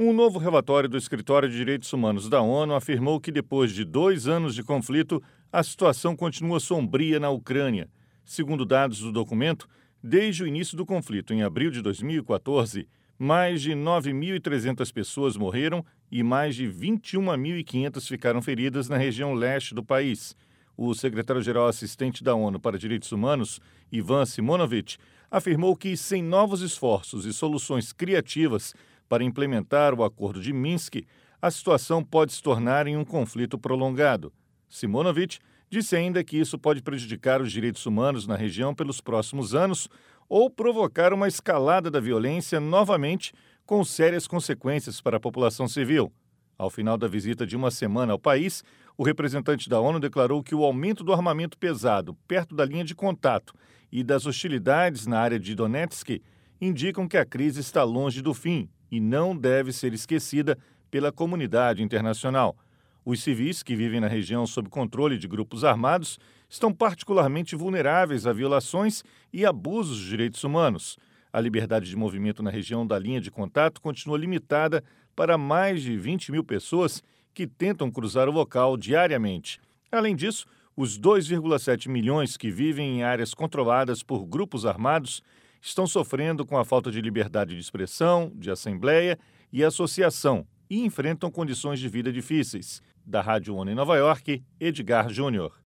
Um novo relatório do Escritório de Direitos Humanos da ONU afirmou que depois de 2 anos de conflito, a situação continua sombria na Ucrânia. Segundo dados do documento, desde o início do conflito, em abril de 2014, mais de 9.300 pessoas morreram e mais de 21.500 ficaram feridas na região leste do país. O secretário-geral assistente da ONU para Direitos Humanos, Ivan Simonovic, afirmou que, sem novos esforços e soluções criativas para implementar o Acordo de Minsk, a situação pode se tornar em um conflito prolongado. Simonovic disse ainda que isso pode prejudicar os direitos humanos na região pelos próximos anos ou provocar uma escalada da violência novamente, com sérias consequências para a população civil. Ao final da visita de uma semana ao país, o representante da ONU declarou que o aumento do armamento pesado perto da linha de contato e das hostilidades na área de Donetsk indicam que a crise está longe do fim e não deve ser esquecida pela comunidade internacional. Os civis que vivem na região sob controle de grupos armados estão particularmente vulneráveis a violações e abusos dos direitos humanos. A liberdade de movimento na região da linha de contato continua limitada para mais de 20 mil pessoas que tentam cruzar o local diariamente. Além disso, os 2,7 milhões que vivem em áreas controladas por grupos armados estão sofrendo com a falta de liberdade de expressão, de assembleia e associação e enfrentam condições de vida difíceis. Da Rádio ONU em Nova York, Edgar Júnior.